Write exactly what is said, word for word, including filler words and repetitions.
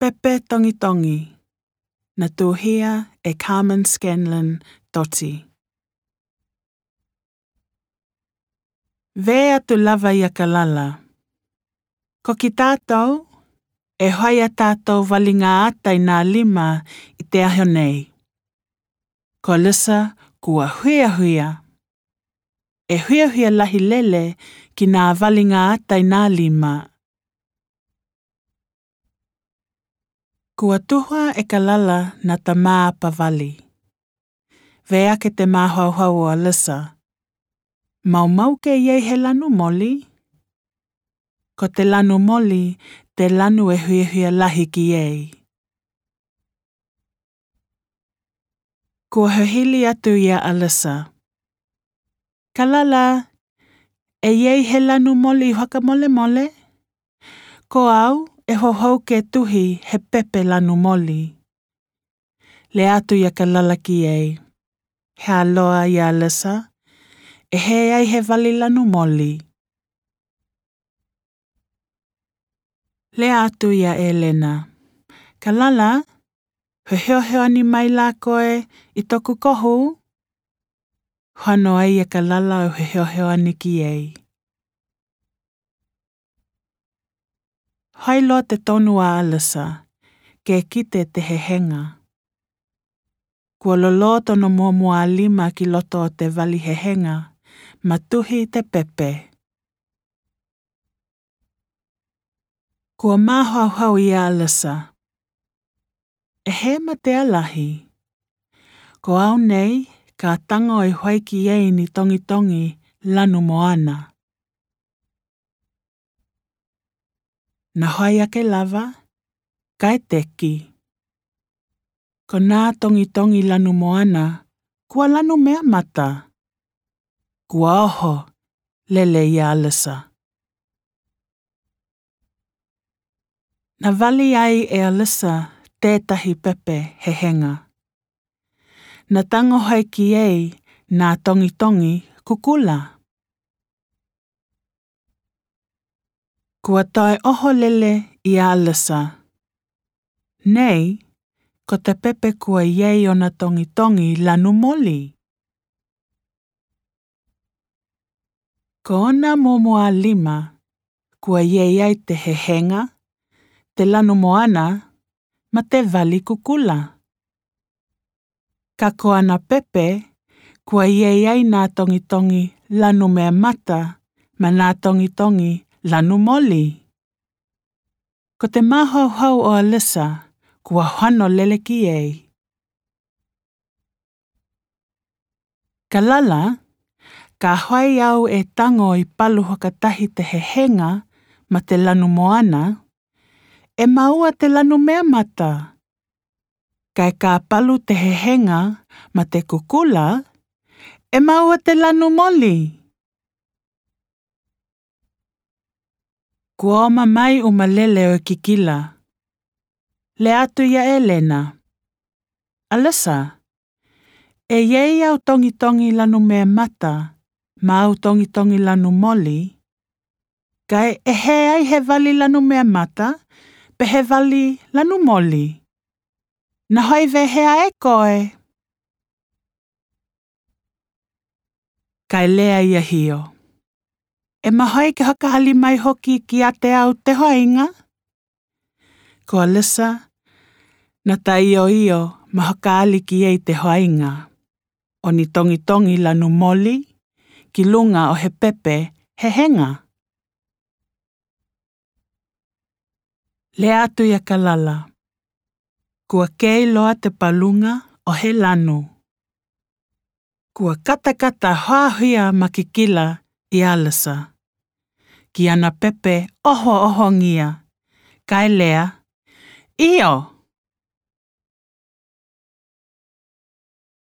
Pepe Tongi Tongi, na tuhia e Carmen Scanlon Dottie. Vea tu lava ia ka lala. Ko ki tātou, e hoia tātou walinga atai nā lima i te aho nei. Ko Lisa kua huia huia. E huia huia lahi lele ki nā walinga atai nā lima. Kua tuhua e ka lala na ta maa pawali. Vea ke te māhauhau o Lisa. Mau mau ke iei he lanu moli? Ko te lanu moli, te lanu e huia huia lahi ki iei. Kua hahili atu ia Lisa. Ka lala, e iei he lanu moli whaka mole mole? Ko au, e hohau ke tuhi he pepe lanu moli. Le atu ia ka lala ki iei. He aloa ia Lisa. E he ai he wali lanu moli. Le atu ia Elena. Ka lala, he heo heo ani mai la koe i toku kohu? Hano ai e ka lala o he heo heo ani ki ei. Hailo te tonu a Lisa, ke kite te he henga. Kua lolo tono mua mua lima ki loto o te wali he henga, matuhi te pepe. Kua māhauhau ia Lisa. E he ma te alahi. Ko au nei, ka tango i hoi ki ei ni tongi tongi lanu moana. Na hoi ake lava, kai teki. Ko nā tongi tongi lanu moana, kua lanu mea mata. Kua oho, lele ia Lisa. Na wali ai e Lisa tētahi pepe he henga. Na tango hoi ki ei nā tongi tongi kukula. Kua tai oho lele i Lisa. Nei, ko te pepe kua iei o na tongi tongi lanu moli. Ko ona momua lima, kua iei ai te he henga, te lanu moana, ma te wali kukula. Ka ko ana pepe, kua iei ai nā tongi tongi lanu mea mata, ma nā tongi tongi lanu moli. Ko te māhauhau o Lisa, kua hano lele ki ei. Ka lala, ka hoi au e tango i palu hokatahi te he henga ma te lanu moana, e maua te lanu mea mata. Kai ka palu te he henga ma te kukula, e maua te lanu moli. Kua oma mai umalele o kikila. Le atu ia Elena. Alisa, e iei au tongi tongi lanu mea mata, ma au tongi tongi lanu moli, kai e he ai he wali lanu mea mata, pe he wali lanu moli. Na hoi vehea e koe. Kai lea ia hio. E mahoi ke hakahali mai hoki ki a te au te hoinga? Ko Lisa, na ta io io ma hakaali ki ei te hoinga. O ni tongi tongi lanu moli, ki lunga o he pepe he henga. Le atu ia ka lala. Kua kei loa te palunga o he lanu. Kua kata kata hāhia makikila i Lisa. Ki ana pepe oho oho ngia. Kai lea, io!